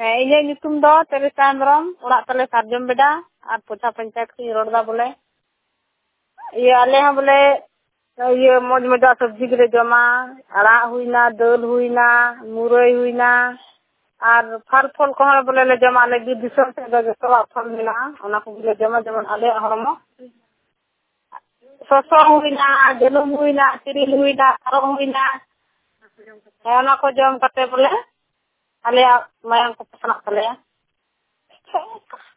ᱤᱧᱟᱹᱜ ᱧᱩᱛᱩᱢ ᱫᱚ ᱛᱮᱨᱮᱥᱟ ᱦᱮᱢᱵᱨᱚᱢ, ᱚᱲᱟᱜ ᱛᱟᱞᱮ ᱥᱟᱨᱡᱚᱢ ᱵᱮᱰᱟ ᱟᱨ ᱯᱳᱪᱷᱟ ᱯᱚᱧᱪᱟᱭᱮᱛ ᱠᱷᱚᱱᱤᱧ ᱨᱚᱲᱫᱟ ᱵᱚᱞᱮ᱾ ᱟᱞᱮ ᱦᱚᱸ ᱵᱚᱞᱮ ᱢᱚᱡᱽ ᱢᱚᱡᱽᱟᱜ ᱥᱚᱵᱽᱡᱤ ᱜᱮᱞᱮ ᱡᱚᱢᱟ, ᱟᱲᱟᱜ ᱦᱩᱭᱱᱟ, ᱫᱟᱹᱞ ᱦᱩᱭᱱᱟ, ᱢᱩᱨᱟᱹᱭ ᱦᱩᱭᱱᱟ ᱟᱨ ᱯᱷᱟᱞ ᱯᱷᱚᱞ ᱠᱚᱦᱚᱸ ᱵᱚᱞᱮ ᱞᱮ ᱡᱚᱢᱟ᱾ ᱟᱞᱮ ᱵᱤᱨ ᱫᱤᱥᱚᱢ ᱥᱮᱫ ᱫᱚ ᱡᱚᱛᱚᱣᱟᱜ ᱯᱷᱚᱞ ᱢᱮᱱᱟᱜᱼᱟ, ᱚᱱᱟ ᱠᱚᱜᱮᱞᱮ ᱡᱚᱢᱟ ᱡᱮᱢᱚᱱ ᱟᱞᱮᱭᱟᱜ ᱦᱚᱲᱢᱚ ᱥᱚᱥᱚ ᱦᱩᱭᱱᱟ, ᱡᱟᱹᱱᱩᱢ ᱦᱩᱭᱱᱟ, ᱛᱤᱨᱤᱞ ᱦᱩᱭᱱᱟ, ᱛᱟᱨᱚᱵ ᱦᱩᱭᱱᱟ, ᱚᱱᱟ ᱠᱚ ᱡᱚᱢ ᱠᱟᱛᱮ ᱵᱚᱞᱮ ᱟᱞᱮᱭᱟᱜ ᱢᱟᱭᱟᱝ ᱠᱚ ᱯᱟᱥᱱᱟᱜ ᱛᱟᱞᱮᱭᱟ᱾